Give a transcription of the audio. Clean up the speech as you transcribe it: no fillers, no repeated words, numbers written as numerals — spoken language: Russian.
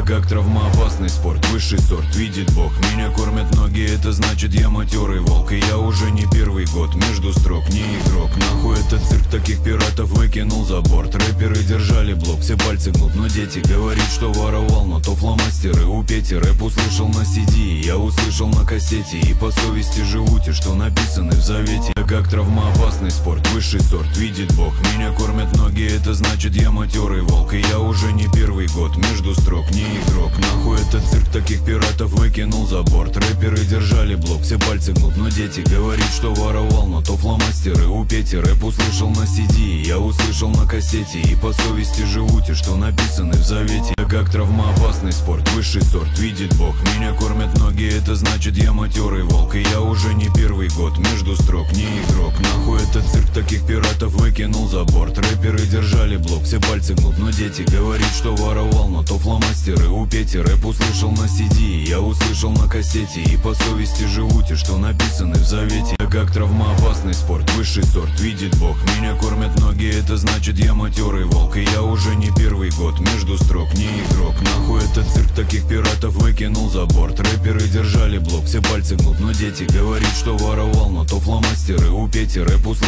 как травмоопасный спорт, высший сорт, видит Бог. Меня кормят ноги, это значит я матерый волк. И я уже не первый год, между строк не игрок. Нахуй этот цирк, таких пиратов выкинул за борт. Рэперы держали блок, все пальцы гнут, но дети говорит, что воровал. Но то фломастеры у Пети, рэп услышал на CD, я услышал на кассете. И по совести живу те, что написаны в завете. Это как травмоопасный спорт, высший сорт, видит Бог. Меня кормят ноги, это значит я матерый волк. И я уже не первый год, между строк не игрок. Нахуй этот цирк, таких пиратов выкинул за борт. Рэперы держали блок, все пальцы гнут, но дети говорит, что воровал. Но то фломастеры у Пети, рэп услышал на CD, я услышал на кассете. И по совести живу те, что написаны в завете. Это как травмоопасный спорт, высший сорт, видит Бог. Меня кормят ноги, это значит я матерый волк. И я уже не первый год, между строк не игрок. Нахуй этот цирк, таких пиратов выкинул за борт. Рэперы держали блок, все пальцы гнут, но дети говорит, что воровал. Но то фломастеры у Пети, рэп услышал на CD, я услышал на кассете. И по совести живу те, что написаны в завете. Это как травмоопасный спорт, высший сорт, видит Бог. Меня кормят ноги, это значит я матерый волк. И я уже не первый год, между строк не игрок. Нахуй этот цирк, таких пиратов выкинул за борт. Рэперы держали блок, все пальцы гнут, но дети говорит, что воровал. Но то фломастеры у Пети, рэп услышал